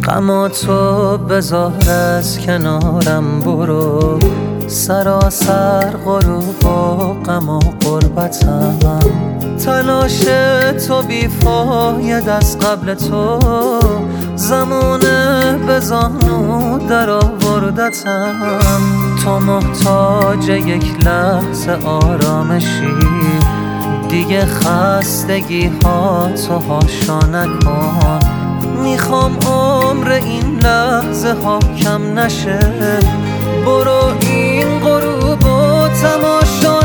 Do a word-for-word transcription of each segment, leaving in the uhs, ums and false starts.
غم تو بذار از کنارم برو، سراسر غروب و غم و غربتم. تلاش تو بیفاید از قبل تو، زمانه به زانو در آوردتم. تو محتاج یک لحظه آرامشی، دیگه خستگی ها تو هاشا نکن. میخوام عمر این لحظه ها کم نشه، برو این غروب و تماشا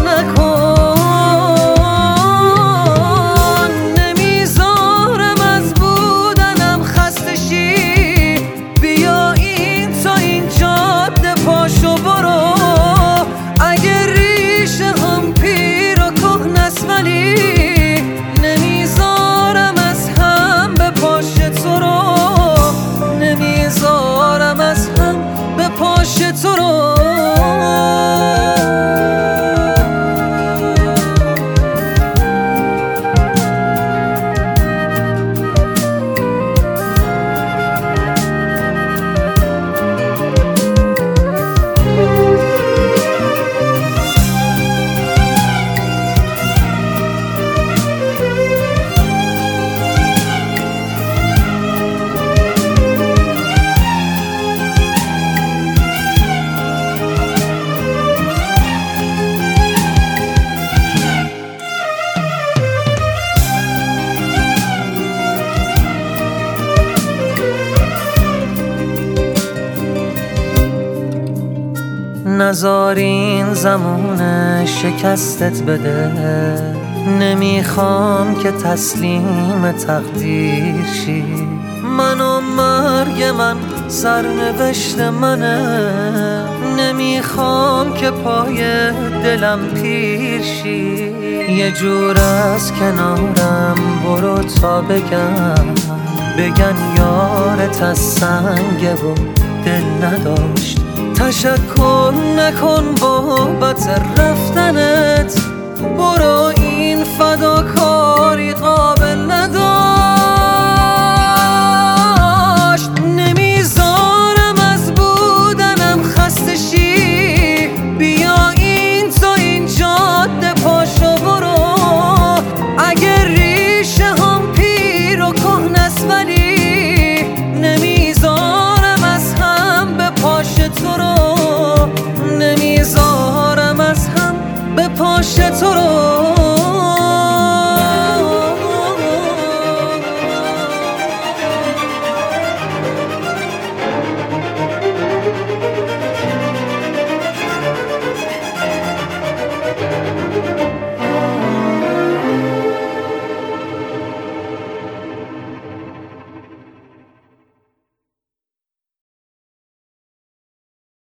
نکن. نمیذارم از بودنم خسته شی، بیا این تا این جاده پاشو برو. اگه ریشه هم پیر و کهنست ولی نمیذارم از هم به پاش تو رو، نمیذارم از هم به پاش تو رو. نذار این زمونه شکستت بده، نمیخوام که تسلیم تقدیر شی. من و مرگ من سرنوشت منه، نمیخوام که پای دلم پیر شی. یه جور از کنارم برو تا بگم، بگن یارت از سنگه و دل نداشت. تشکر نکن بابت رفتنت، برو این فداکاری قابل نداشت. نمیذارم از بودنم خسته شی، بیا این تا این جاده پاشو برو. اگه ریشه هم پیر و کهنست ولی نمیذارم از هم به پاش تو رو، نمیذارم از هم به پاش تو رو.